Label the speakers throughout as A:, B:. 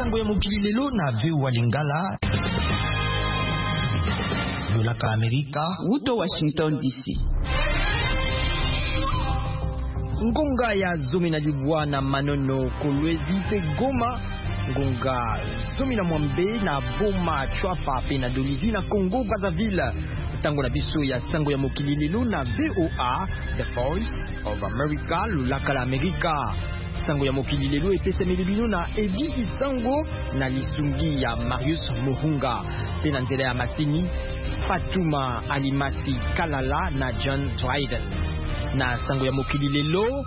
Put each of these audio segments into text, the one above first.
A: sango ya mokili lelo na VOA Lingala lolaka Amerika
B: Uto Washington DC.
A: Ngonga ya zomi na Dibwana Manono Kolwezi pe Goma, ngonga zomi na Mwambe na Boma Chwafa pe na Dolivi na Congo Brazzaville. Tango na biso ya sango ya mokili lelo na VOA, The Voice of America lolaka la Amerika. Sango ya mokili lelo epesemeli bino na Evi Isango na lisungi ya Marius Mohunga. Pe na nzela ya masini Fatuma Alimasi Kalala na John Dryden. Na sango ya mokili lelo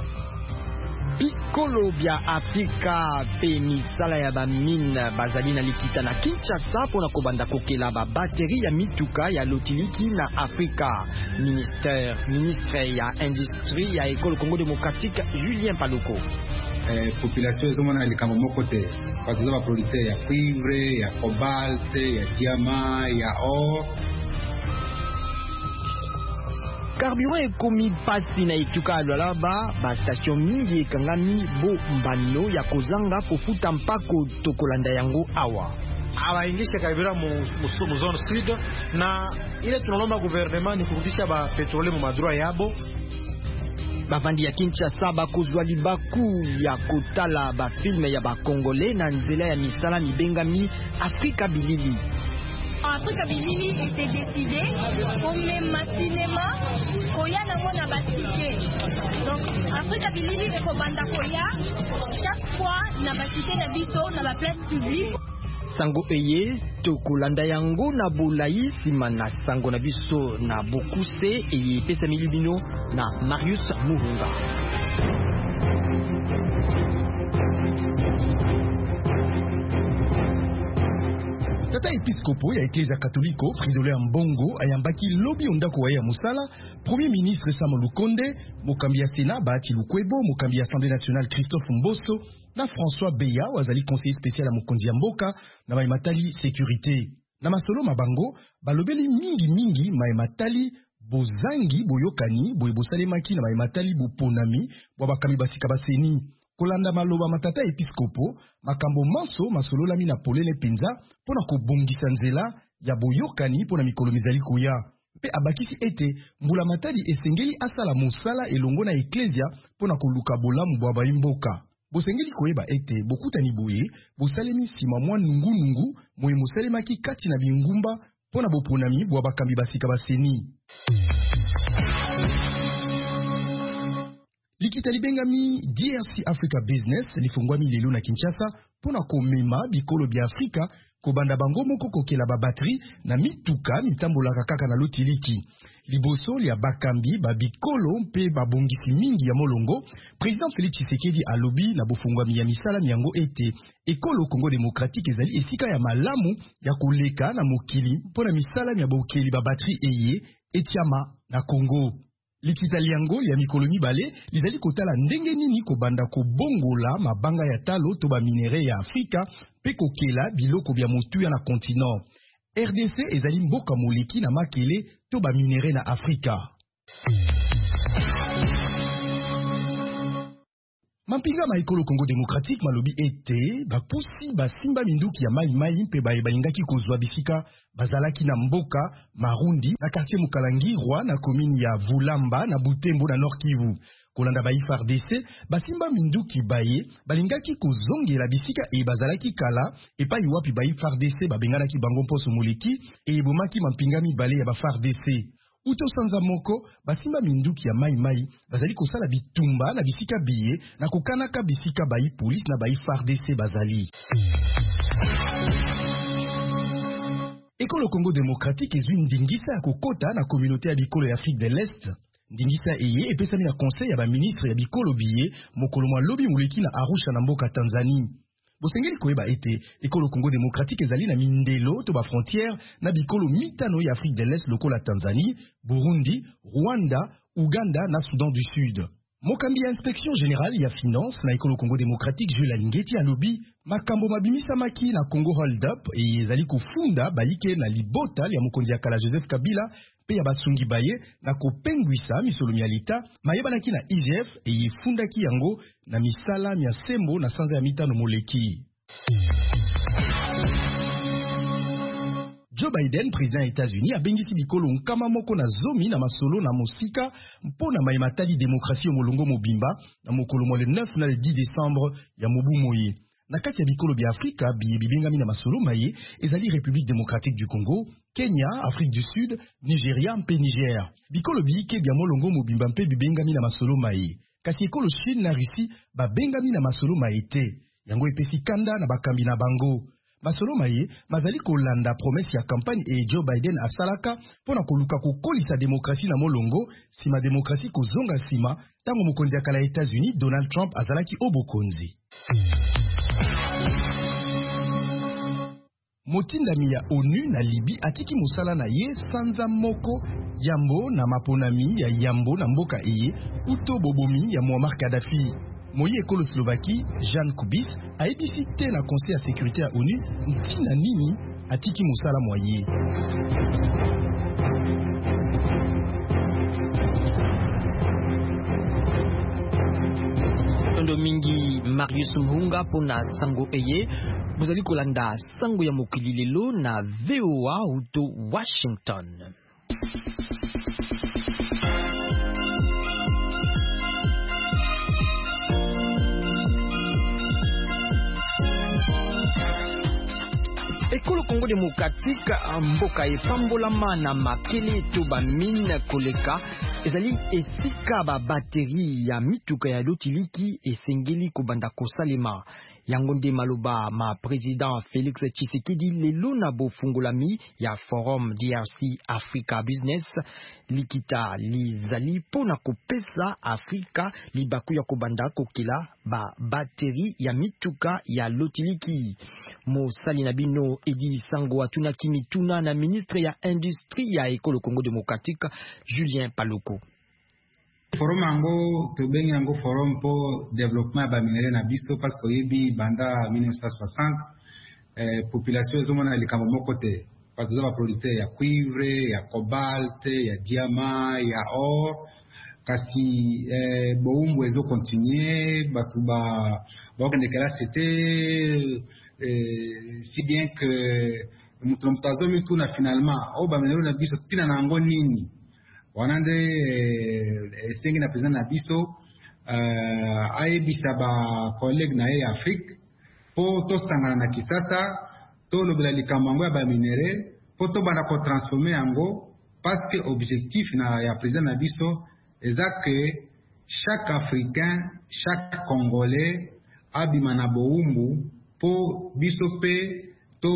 A: bikolo bya Afrika pe misala ya bamine bazali na likita na Kinshasa pona kobanda kokela ba bateri ya mituka ya lotiliki na Afrika. Ministre ya industrie ya École Congo Démocratique Julien Paluku.
C: Population ezomona likambo moko te bazo ba produite ya cuivre, ya cobalt, ya diamant, ya or.
A: Carburant ekomi pasi na etuka alwalaba ba station mingi ekangami bo mbano ya kozanga kofuta mpako tokolanda yango awa.
D: Awaingisha carburant mu zone sud na ile tunalomba gouvernement ni kurudisha ba petrole mu madroit yabo.
A: Bavandi ya Kinshasa bakozwa libaku ya kotala ba filme ya ba Congolais na nzela ya misala mibengami Afrika Bilili.
E: Afrika Bilili était décidé au même cinéma koya nango na basike. Donc Afrika Bilili ekobanda koya chaque fois na basike na biso na ba place publique.
A: Sango eye tokolanda yango na bolai sima na sango na biso na Bokuse eye pesa milibino na Marius Muhunga.
F: Tata Episcopo ya Eklezia Katoliko Fridolin Mbongo ayambaki lobi ondako wa ya musala. Premier ministre Sama Lukonde, mokambi ya Sénat Bahati Lukwebo, mokambi ya Assemblée nationale Christophe Mboso na François Beya wazali conseiller spécial à mokonzi ya mboka na maimatali sécurité. Na masolo mabango balobeli mingi maimatali bozangi boyokani boyebosalemaki na maimatali boponami bwa bakami basika baseni. Kolanda maloba matata Episcopo, makambo manso masololami na polele penza pona kobongisa nzela ya boyokani pona mikolo mizali koya. Pe abakisi ete mbula matadi esengeli asala mosala elongo na Eklezia pona koluka bolamu bwa baimboka. Bosengeli koyeba ete bokutani boye bosalemi sima mwa nungu moye mosalemaki kati na bingumba pona boponami bwa bakambi basika baseni. Likita libengami DRC Africa Business lifungwami lelo na Kinshasa pona komema bikolo bya Afrika kobanda bango moko kokela ba batterie na mituka mitambolaka kaka na lotiliki. Liboso ya bakambi ba bikolo mpe babongisi mingi ya molongo, Président Félix Tshisekedi alobi na bofungwami ya misala miango ete Ekolo Congo Démocratique ezali esika ya malamu ya koleka na mokili pona misala ya bokeli ba batterie eye etiama na Congo. Likita liango ya mikolo mibale lizali kotala ndenge nini kobanda kobongola mabanga ya talo to ba minere ya Afrika pe kokela biloko bya motuya na continent. RDC ezali mboka moleki na makele to ba minere na Afrika. Mampinga ma Ekolo Congo Démocratique malobi ete bapusi basimba minduki ya mai mpe balingaki kozwa bisika bazalaki na mboka Marundi na quartier Mukalangirwa na commune ya Vulamba na Butembo na Nord Kivu. Kolanda ba FARDC basimba minduki balingaki kozongela bisika e bazalaki kala epai wapi ba FARDC babenganaki bango mposo moleki e bomaki mampinga mibale ya ba FARDC. Uto sanza moko basimba minduki ya mai bazali kosala bitumba na bisika biye na kokanaka bisika bayi police na bayi FARDC bazali. Ekolo Congo Démocratique ezwi ndingisa ya kokota na communauté ya bikolo ya Afrique de l'Est. Ndingisa eye epesami na conseil ya ba ministre ya bikolo biye mokolo mwa lobi muleki na Arusha na mboka Tanzanie. Bosengeli koyeba ete Ekolo Congo Démocratique ezali na mindelo to ba frontière na bikolo mitano ya Afrique de l'Est lokola Tanzanie, Burundi, Rwanda, Uganda na Soudan du Sud. Mokambi ya inspection générale ya finance na Ekolo Congo Démocratique Jules Alingeti alobi makambo mabimisa maki na Congo Hold Up e ezali kofunda baike na libota ya mokonzi ya kala Joseph Kabila pe ya basungi baye na kopengwisa misolomi ya lita mayebanaki na IGF e yifundaki yango na misala mia sembo na sanza ya mitano moleki. Joe Biden, président des États-Unis, a bengisi bikolo nkama moko na zomi na masolo na mosika mpona maimatali démocratie molongo mobimba na mokolo mo le 9 na le 10 décembre ya mobu moye. Na kati ya bikolo bya Afrika bibengami na masolo maye ezali République démocratique du Congo, Kenya, Afrique du Sud, Nigeria mpe Niger. Bikolo biyike bya molongo mobimba mpe bibengami na masolo maye. Kasi ekolo Chine na Russie babengami na masolo maye te. Yango epesi kanda na bakambi na bango. Masolo maye mazali kolanda promesse ya campagne et Joe Biden asalaka pona koluka kokolisa démocratie na molongo sima démocratie kozonga sima tango mokonzi ya kala ya États-Unis Donald Trump azalaki obokonzi. Motindami ya ONU na Libye atiki mosala na ye sanza moko yambo na maponami ya yambo na mboka eye uto bobomi ya Muammar Gaddafi. Moye ekolo Slovaquie, Jan Kubis, a ebisité na Conseil ya sécurité ya ONU ntina nini atiki mosala moye.
A: Tondo mingi Marius Mhunga pona sango eye, bozali kolanda sango ya mokili lelo na VOA uto Washington. Ekolo Congo démocratique mboka epambolama na makele to ba mine koleka ezali esika ba batterie ya mituka ya lotiliki esengeli kobanda kosalema. Yango nde maloba ma président Félix Tshisekedi lelo na bofungolami ya Forum DRC Africa Business likita lizali pona kopesa Afrika libaku ya kobanda kokela ba batterie ya mituka ya lotiliki. Mosali na bino Edi Sango atunaki mituna na ministre ya industrie ya Ekolo Congo démocratique Julien Paluku.
C: Forum yango tobengi yango forum pour développement ba minere na biso parce que yebi banda 1960 population ezomona likambo moko te parce que ba producteur ya cuivre, ya cobalt, ya diamant, ya or kasi boumbu ezo continuer batu ba okendekela c'était si bien que mutomtazo mituna finalement o ba minere na biso tina na ngo nini wanande sengi na président na biso ayebisa ba collègue na ye Afrique po tosangana na kisasa to lobela likambo yango ya ba minere po to bana ko transformer yango parce que objectif na ya président na biso eza que chaque Africain, chaque Congolais abima na boumbu po biso pe to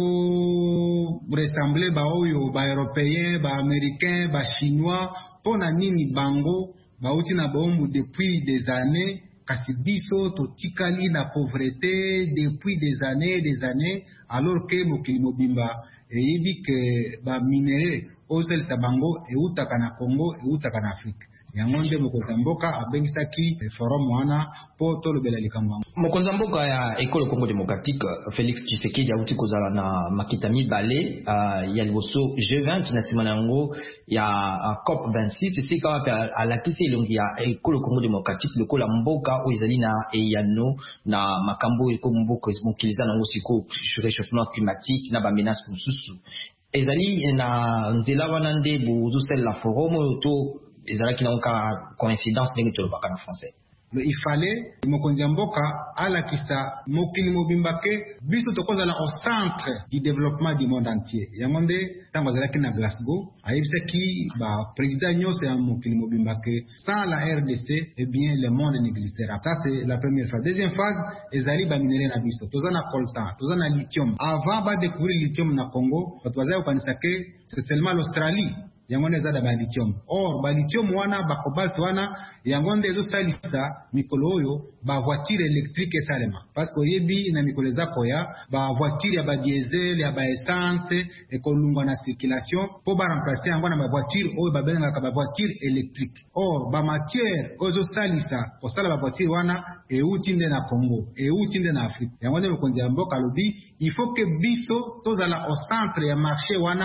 C: ressembler ba oyo ba européen, ba américain, ba chinois pona nini bango ba uti na boumbu depuis des années kasi biso to tikali na pauvreté depuis des années alors que mokili mobimba eyibi ke ba minere oselisa bango eutaka na Congo eutaka na Afrique. Yango nde mokonzi mboka abengisaki forum wana po tolobela likambo.
A: Mokonzi mboka ya Ekolo Congo démocratique Félix Tshisekedi auti kozala na makita mibale ya liboso G20 na sima nango ya COP 26 esika wapi alakisi elongi ya Ekolo Congo démocratique lokola mboka oyo ezali na eyano na makambo eko mboka ezimokiliza nango siko réchauffement climatique na ba menace mosusu ezali na nzela wana nde bozosala forum to ezalaki na coïncidence ndenge tolobaka na français.
C: Mais il fallait mokonzi mboka alakisa mokili mobimba ke biso tokozala au centre du développement du monde entier. Yango nde tango azalaki na Glasgow ayebisaki ba président nyonso ya mokili mobimba ke sans la RDC eh bien le monde n'existera. Ça c'est la première phase. Deuxième phase ezali ba minere na biso toza na coltan toza na lithium. Avant ba découvrir lithium na Congo bato bazali kokanisa ke c'est seulement l'Australie yango nde ezala ba lithium. Or ba lithium wana ba cobalt wana yango nde ezosalisa mikolo oyo ba voiture électrique esalema parce que yebi na mikolo ezako ya ba voiture ya ba diesel ya ba essence ekolungwa na circulation po ba remplacer yango na ba voiture oyo ba bengaka ba voiture électrique. Or ba matière oyo ezosalisa kosala ba voiture wana euti nde na Congo euti nde na Afrique. Yango nde mokonzi ya mboka alobi il faut que biso tozala au centre ya marché wana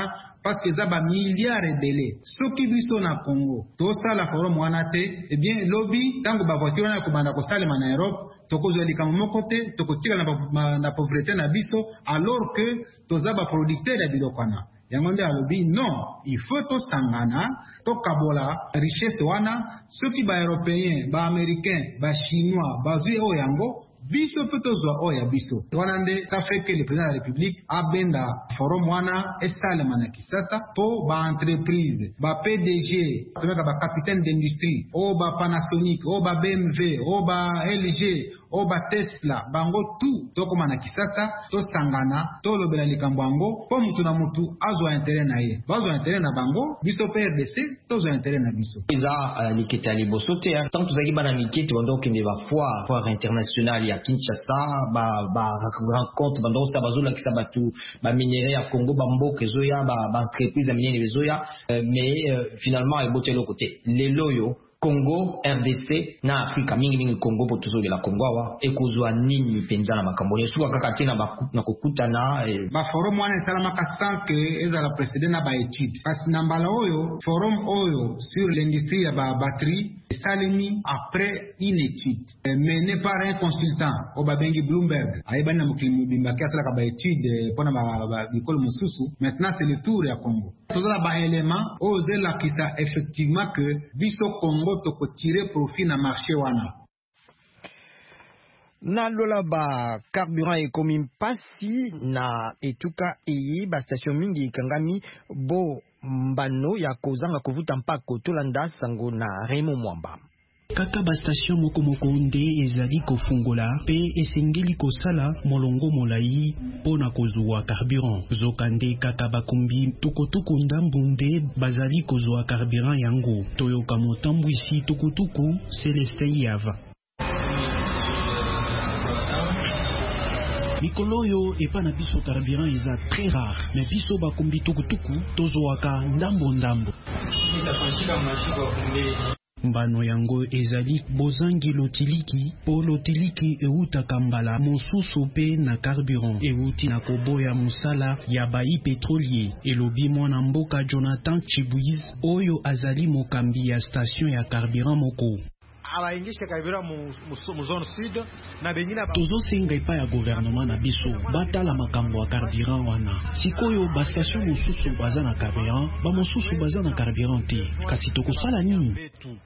C: parce que ça ba milliards ebele soki biso na Congo to sala forum wana te eh bien lobby tango ba voiture na ko banda ko salema na Europe tokozwa likambo moko te tokotila na pauvreté na biso alors que toza ba producteur ya biloko wana yango nde alobi non il faut to sangana to kabola richesse wana soki ba européen ba américain ba chinois ba zui o yango biso peut tozwa oya biso wana nde ça fait que le président de la République abenda forum wana esalema na Kisasa po ba entreprise ba PDG tonaka ba capitaine d'industrie o ba Panasonic o ba BMW o ba LG o ba Tesla bango tout tokoma na Kisasa to sangana to lobela likambo yango po mutu na mutu azwa intérêt na ye bazwa intérêt na bango biso PRDC tozwa intérêt na biso
A: eza liketa liboso te tant tozali bana mikete wando kende ba foire internationale ya Kinshasa ba rencontre bando sa bazola kisa batu ba minéraux ya Congo ba mboka ezoya ba entreprise ya minene ezoya mais finalement ebotelo côté leloyo Congo, RDC, na Afrika mingi Congo po tuzo la Congo wa ekozwa nini penza na makambo yesu kakati na kukuta na
C: ba forum wana salama ka que eza la précédent na ba étude parce na mbala oyo forum oyo sur l'industrie ya ba batterie salemi après une étude menée par un consultant au babengi Bloomberg ayeba na mukili bimba kia sala ka ba étude pona ba bikolo mususu maintenant c'est le tour ya Congo tous les éléments oser la kisa effectivement que biso Congo toko tirer profit na marché wana
A: na lola ba carburant ekomi mpasi na etuka iyi ba station mingi kangami bo mbano ya kozanga kuvuta mpako tolanda sango na Raymond Mwamba
G: kaka ba station moko nde ezali kofungola pe esengeli kosala molongo molai pona kozwa carburant zokande kaka bakumbi tukutuku ndambu nde bazali kozwa carburant yango toyoka motambu isi tukutuku Celestin Yava mikolo yo epa na biso carburant eza très rare mais biso bakumbi tukutuku tozwaka ndambo mbano yango ezali bozangi lotiliki po lotiliki eutaka mbala mosusu pe na carburant euti na koboya musala ya bayi pétrolier elobi mwana mboka Jonathan Chibuiz oyo azali mokambi ya station ya carburant moko
D: abaingisha carburant mu zone sud na bengina
G: tozosenga epa ya gouvernement na biso batala makambo ya carburant wana sikoyo ba station mosusu baza na carburant ba mosusu baza na carburant te kasi tokosala nini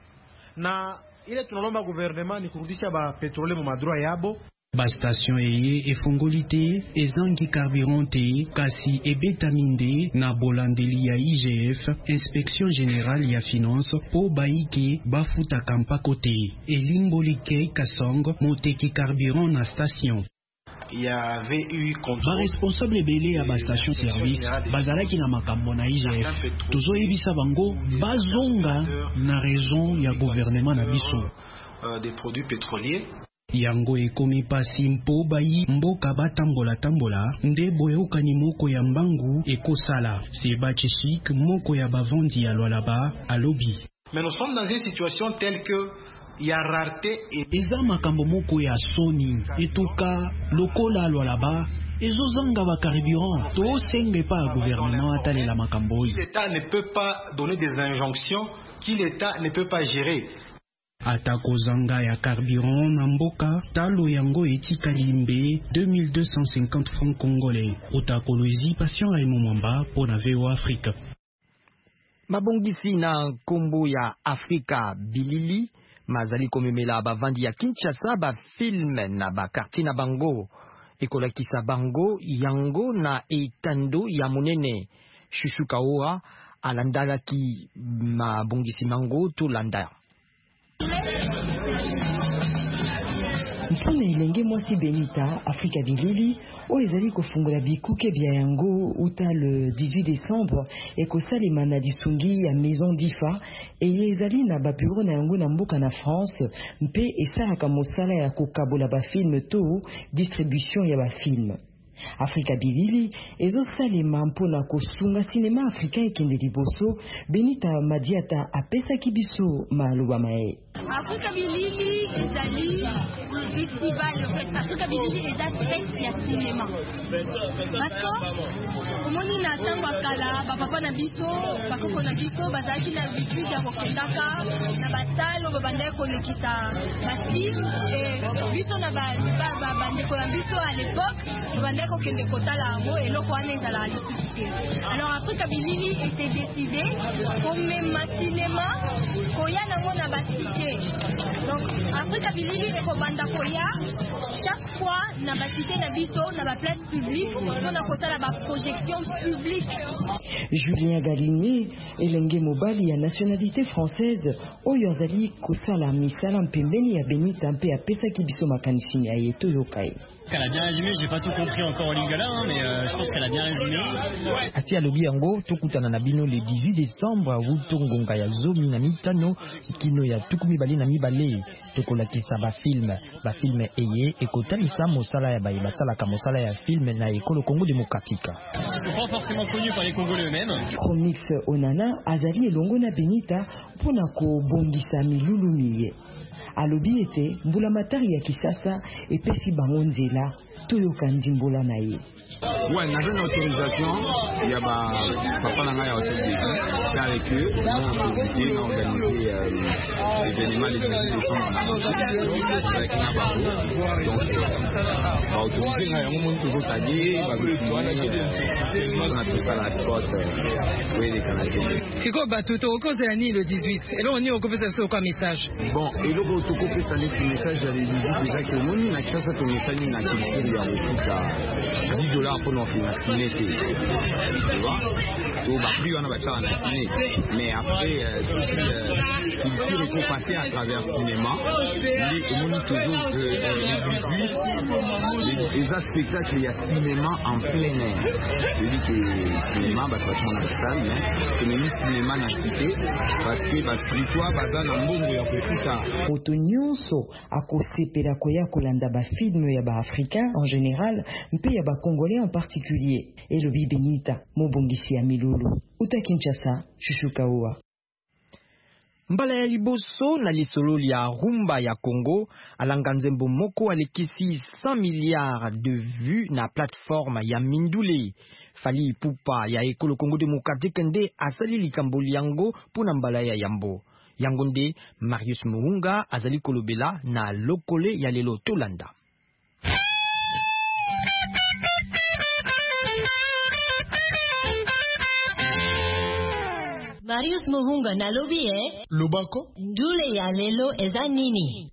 D: na ile tunalomba gouvernement ni kurudisha ba petrole mu madroit yabo
G: ba station eye efungoli te ezangi carburant te kasi ebetaminde na bolandeli ya IGF inspection générale ya finance po baike bafuta kampako te elimboli Kei Kasong moteki carburant na station.
H: Il y avait eu
G: ba responsable belé ya ba station service bazalaki na makambo na IGF tozoyebisa bango bazonga na raison ya gouvernement na biso
H: des produits pétroliers
G: yango ekomi pasi mpo bayi mboka batambola nde boyokani moko ya mbangu ekosala Seba Chishik moko ya bavandi ya Lualaba alobi
H: mais nous sommes dans une situation telle que ya rareté
G: eza makambo moko ya soni etuka lokola Lualaba ezozanga ba carburant tosenga pa gouvernement atalela makambo
H: l'État ne peut pas donner des injonctions qui l'État ne peut pas gérer.
G: Atako zanga ya carburant na mboka talo yango etika limbe 2250 francs congolais. Otakolozi patient Raymond Mwamba po na VOA Afrique.
A: Mabongisi na kombo ya Afrika bilili mazali komemela bavandi ya Kinshasa ba film na ba quartier na bango ekolakisa bango yango na etando ya monene Chouchou Kaoura alandalaki mabongisi mango to landa
I: mpona elenge mwasi Benita Afrika bilili oyo ezali kofungola bikuke bya yango uta le 18 décembre ekosalema na lisungi ya maison d'IFA eye ezali na bapuro na yango na mboka na France mpe esalaka mosala ya kokabola bafilme to distribution ya bafilme. Afrika Bilili ezosalema mpona kosunga sinema africain ekende liboso. Benita Madiata apesaki biso maloba mae.
E: Afrika Bilili ezali festival, en fait. Afrika Bilili eza fête ya cinéma. Parce que komoni na tango akala bapapa na biso bakoko na biso bazalaki na habitude ya kokendaka na basalo babandaki kolekisa bafilme e biso na bandeko na biso à l'époque babandaki kokende kotala yango eloko wana ezala lisusu te. Alors Afrika Bilili était décidé komema cinéma koya nango na batike. Donc Afrika Bilili ekobanda koya chaque fois na batike na biso na ba place publique mpona kotala ba projection publique.
I: Julien Galini elenge mobali ya nationalité française oyo azali kosala misala mpembeni ya Benita mpe apesaki biso makanisi ya ye toyokai.
J: Elle a bien résumé, j'ai pas tout compris encore au Lingala, mais je pense qu'elle a bien résumé.
A: Ati alobi yango tokutana na bino le 18 décembre wuto ngonga ya zomi na mitano kino ya tukumi bali na mibale tokolakisa bafilme eye ekotalisa mosala ya baye basalaka mosala ya filme na ekolo Congo démocratique.
J: Pas forcément connu par les Congolais eux-mêmes.
I: Chronix Onana azali elongo na Benita mpona kobongisa milulu miye. Alobi ete mbula matari ya kisasa epesi bango nzela toyoka ndimbola na ye.
K: Ouais, on avait une autorisation, il y a papa n'a pas autorisé. C'est avec eux, on a décidé d'organiser l'événement les 18 décembre avec Nabarro. Donc, on a autorisé, on a toujours tagué, on a tout ça à la spot, oui, les Canadiens.
L: C'est quoi, tu cause l'année le 18? Et là, on y a un message.
K: Bon, et là, on a coupé ça, le message, j'allais dire déjà que nous, on a créé ça, ton message, on a créé il y a beaucoup $10 pour nous financer. Tu vois? Donc, plus on a besoin de financer. Mais après, si culture est passée à travers le cinéma, on dit toujours que les spectacles, il y a cinéma en plein air. Je dis que le cinéma, bah, ça on a la salle, mais le cinéma n'a quitté parce que bah, spirituel, bah, dans le monde, il y a beaucoup ça.
I: Moto nyonso akosepela koya kolanda ba film ya ba africain en général mpe ya ba congolais en particulier. Elobi Benita mobongisi ya milulu uta Kinshasa Shushukawa.
A: Mbala ya liboso na lisolo ya rumba ya Congo alanga nzembo moko alekisi 100 milliards de vues na plateforme ya Mindule. Fali Ipupa ya ekolo Congo démocratique nde asali likambo yango pona mbala ya yambo. Yango nde Marius Muhunga azali kolobela na lokole ya lelo tolanda.
M: Marius Muhunga nalobi
F: Lobako
M: ndule ya lelo eza nini?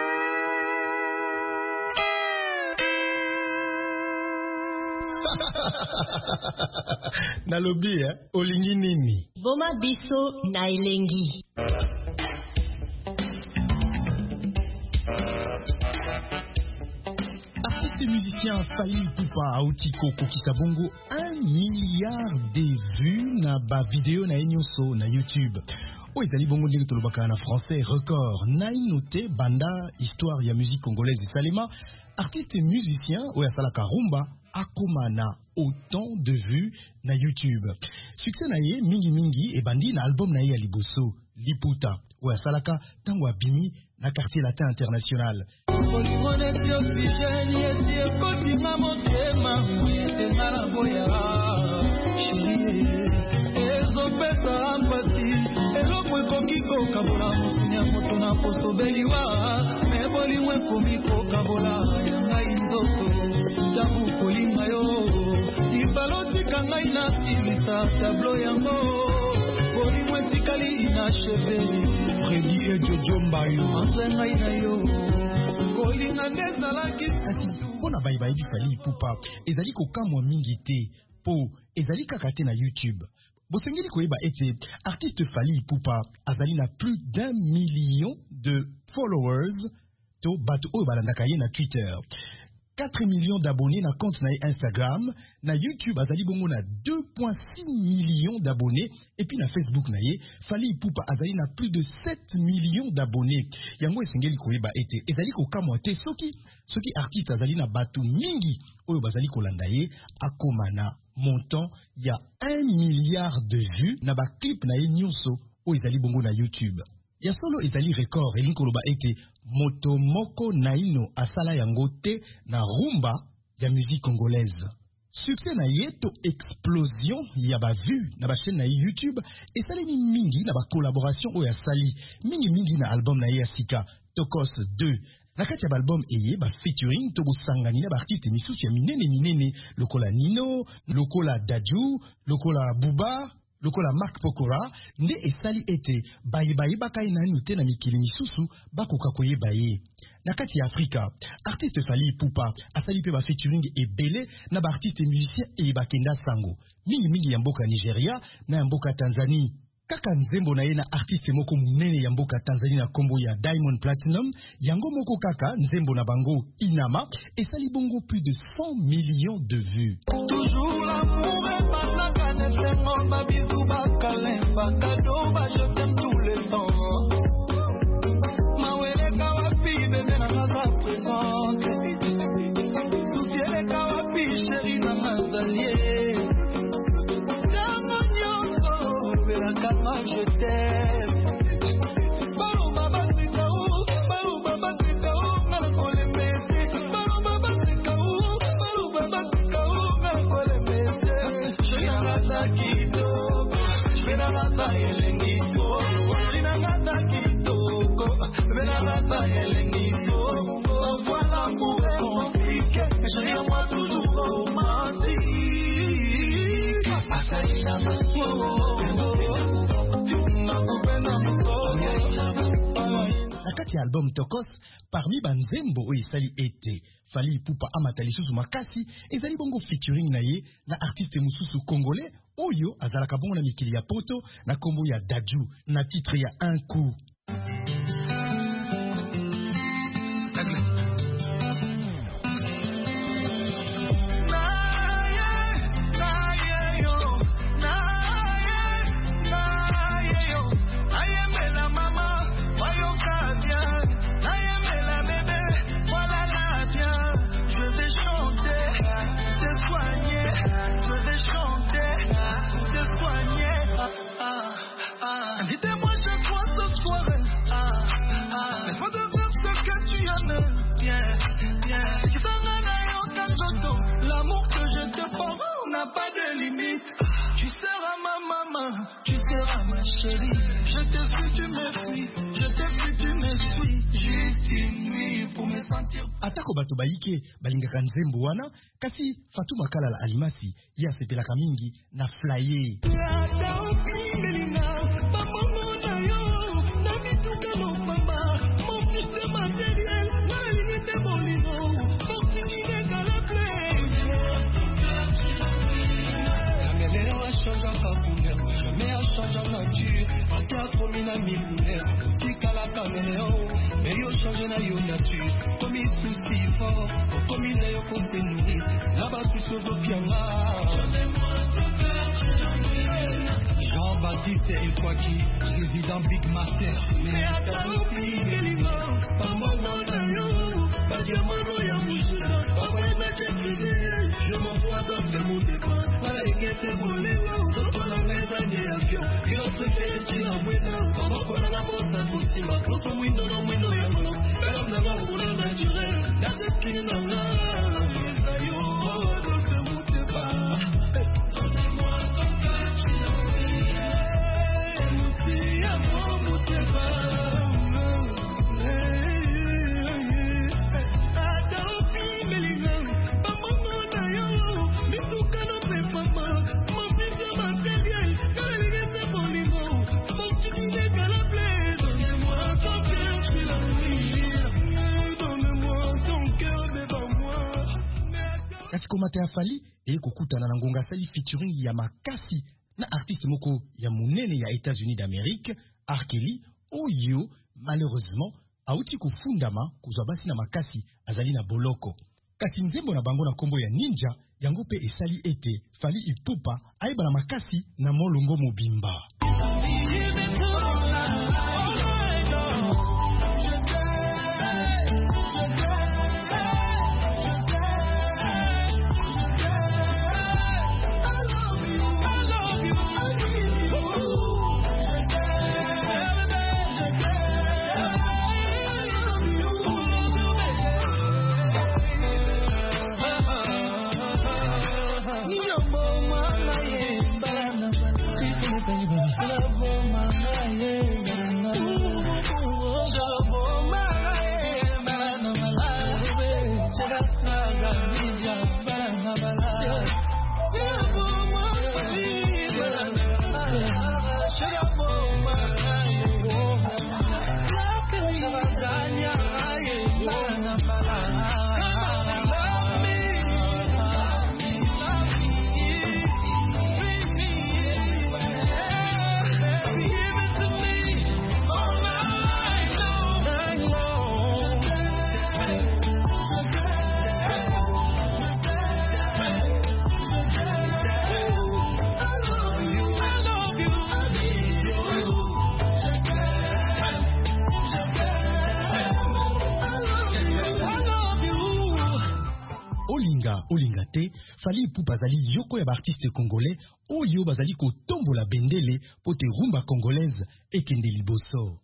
F: Nalobi olingi nini?
M: Boma biso na elengi.
F: Artiste et musicien Fali Ipupa Autiko Kokisa Bongo 1 milliard de vues na ba vidéo na enyonso na YouTube. Ezali bongo ndenge tolobaka na français record. Na inote banda histoire ya musique congolaise de Salema, artiste et musicien oya salaka rumba akoma na autant de vues na YouTube. Succès na ye mingi e bandi na album na ye ya liboso Liputa oya salaka tango abimi na quartier latin international.
N: Freddy et Jojo Mbayo
F: Pona baibai du Fali Ipupa ezali kokamwa mingi te po ezali kaka te na YouTube. Bosengeli koyeba ete artiste Fali Ipupa azali na plus d'1 million de followers to bato oyo balandaka ye na Twitter. 4 millions d'abonnés na compte na Instagram, na YouTube azali bongo na 2.6 millions d'abonnés et puis na Facebook na ye Fally Ipupa azali na plus de 7 millions d'abonnés. Yango esengeli koyeba ete ezali kokamwa te soki artiste azali na batu mingi oyo bazali kolanda ye akoma na montant ya 1 milliard de vues na ba clip na ye nyonso oyo ezali bongo na YouTube. Ya solo ezali record elingi koloba ete moto moko naino asala yango te na rumba ya musique congolaise. Succès na ye to explosion ya ba vues na ba chaîne na YouTube esalemi mingi na ba collaboration oyo asali mingi na album na ye ya sika Tokos 2. Na kati ya album eye ba featuring to bosangani na ba artiste misusu ya minene lokola Nino, lokola Dadju, lokola Buba, lokola Mark Pokora nde esali ete baye bakai nanu te na mikili misusu bakoka koyeba ye. Na kati ya Afrika, artiste Fally Ipupa asali pe ba featuring ebele na ba artiste musicien e bakenda sango mingi ya mboka Nigeria na ya mboka Tanzania. Kaka nzembo na ye na artiste moko munene ya mboka Tanzania na kombo ya Diamond Platinum, yango moko kaka nzembo na bango Inama esali bongo plus de 100 millions de vues.
O: Toujours l'amour est pas la canne, c'est mon babidou bakalin, bakado ba je t'aime tout le temps. Mawele kawapi bébé na maza présente, soutiene kawapi chéri na mazalie. Je t'aime. Balou baba sikaou, balou baba sikaou, ngala kole mese. Balou baba sikaou, balou baba sikaou, ngala kole mese. Shinangata kitoko, shinangata elengito, shinangata kitoko, shinangata elengito. Voilà pour compliqué, chérie à moi toujours romantique. Asaïna
F: na kati ya album Tokos, parmi banzembo oyo esali ete Fally Ipupa amata lisusu makasi ezali bongo featuring na ye na artiste mususu congolais oyo azalaka bongo na mikili ya poto na kombo ya Dadju na titre ya Un Coup.
O: Invitez-moi chaque fois ce soir. Laisse-moi te faire ce que tu aimes. Viens. Si tu t'en as quand j'entends l'amour que je te porte n'a pas de limite. Tu seras ma maman, tu seras ma chérie. Je te fuis, tu me fuis. Je te fuis, tu me suis. Juste une nuit pour me sentir.
F: Atako bato baike balingaka nzembo wana kasi Fatuma Kalala Alimasi ya sepelaka mingi na flyer.
O: Mais yo change na yo nature, comme il souci fort, comme il est pour te nourrir, là-bas tout se vopianga. Jean-Baptiste Elkwaki, président Big Master. Mais atalopi, Melima, pas mon yo, pas diamant, ya mouchida, pas vrai, mais je m'envoie dans le monde des pas, pas les guettes volées, pas la maison des avions, et on se fait tu n'en vois pas, pas pour la porte à tout si ma close au window, no window, ya molo, mais on n'a pas pour le naturel, la tête qui n'en a, mais yo, donc ne montez pas. Donnez-moi ton cœur, tu l'as oublié, montez à moi, montez pas.
F: Komate ya Fally ekokutana na ngonga sali featuring ya makasi na artiste moko ya munene ya États-Unis d'Amérique, R. Kelly, oyo malheureusement auti kufundama kuzwa basi na makasi azali na boloko. kasi nzembo na bango na kombo ya ninja yango pe esali ete Fally Ipupa ayebana makasi na molongo mobimba. Olinga te, Fally Ipupa bazali yoko ya artiste congolais oyo bazali kotombola bendele pote rumba congolaise ekende liboso.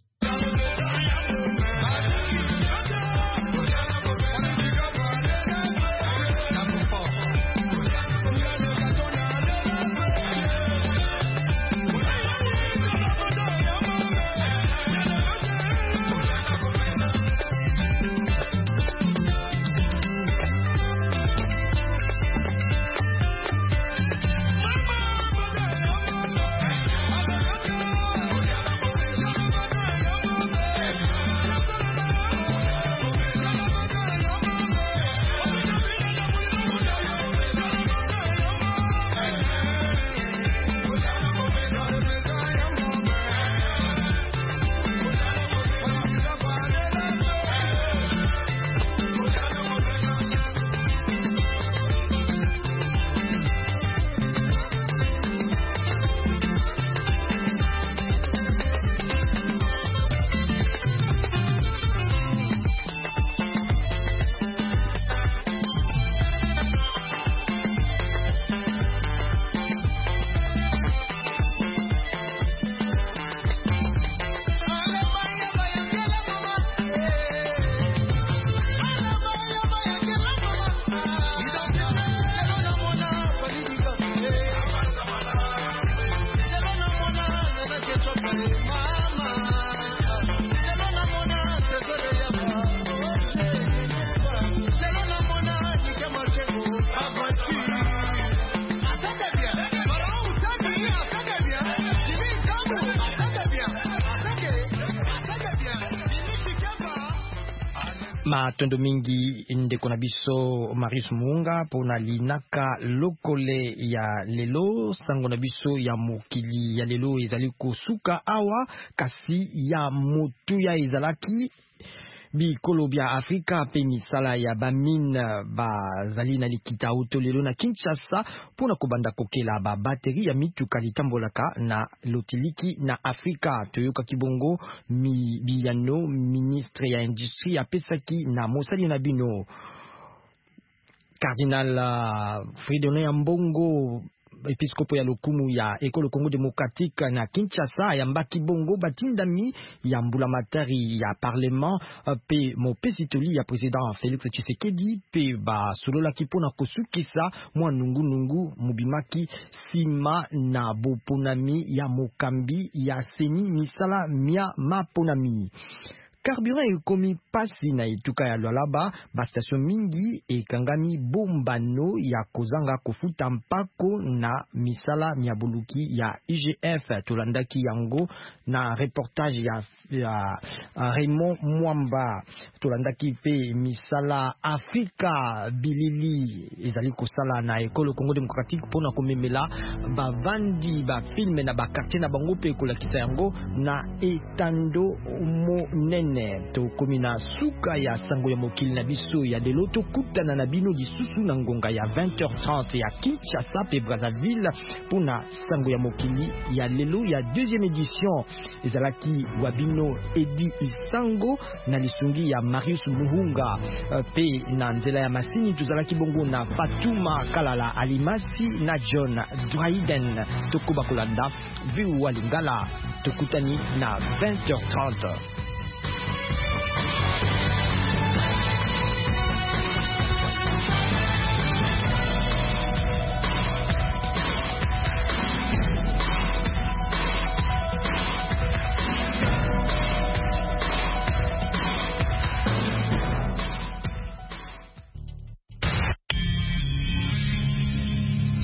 A: Matondo mingi ndeko na biso Marius Muunga pona linaka lokole ya lelo sango na biso ya mokili ya lelo ezali kosuka awa kasi ya motu ya ezalaki bikolo bya Afrika pe misala ya bamine bazali na likita auto lelo na Kinshasa pona kobanda kokela ba bateri ya mituka litambolaka na lotiliki na Afrika. Toyoka kibongo biyano ministre ya industrie apesaki na mosali na bino. Cardinal Fridolin Ambongo episkopo ya lokumu ya Ekolo Congo Démocratique na Kinshasa ya mbaki bongo batindami ya mbulamatari ya parlement pe mopesitoli ya président Félix Tshisekedi pe ba solola kipona kosukisa mwa nungu mubimaki sima na boponami ya mokambi ya seni misala mia maponami. Carburant ekomi pasi na etuka ya Lualaba, ba station mingi ekangami bombano ya kozanga kofuta mpako na misala miabuluki ya IGF. Tolandaki yango na reportage ya Raymond Mwamba. Tolandaki pe misala Afrika bilili ezali kosala na Ekolo Congo Démocratique pona komemela bavandi ba filme na ba quartier na bango pe kolakita yango na etando monene. monene tokomi na suka ya sango ya mokili na biso ya lelo tokutana na bino lisusu na ngonga ya 20h30 ya Kinshasa pe Brazzaville pona sango ya mokili ya lelo ya deuxième édition ezalaki wa bino Edi Isango na lisungi ya Marius Muhunga pe na nzela ya masini tozalaki bongo na Fatuma Kalala Alimasi na John Dryden tokoba kolanda viu walingala tokutani na 20h30.